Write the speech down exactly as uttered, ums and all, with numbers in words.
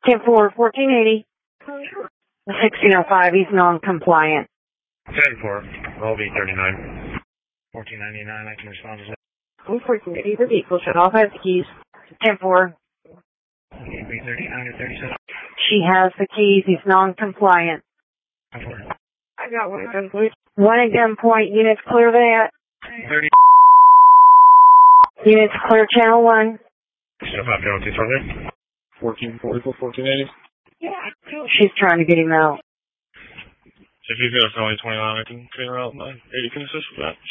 ten four, fourteen eighty. sixteen oh five, he's non-compliant. ten four, L V thirty-nine. fourteen ninety-nine, I can respond to that. I'm fourteen eighty, the vehicle should all have the keys. ten four. L V thirty-nine or thirty-seven. She has the keys, he's non-compliant. ten four. I got one at gunpoint. One at gunpoint, units clear that. thirty. Units clear channel one. Still five penalties for there. fourteen forty-four, fourteen eighty. Yeah, she's trying to get him out. So if you've got a felony twenty-nine, I can clear out my eighty can assist with that.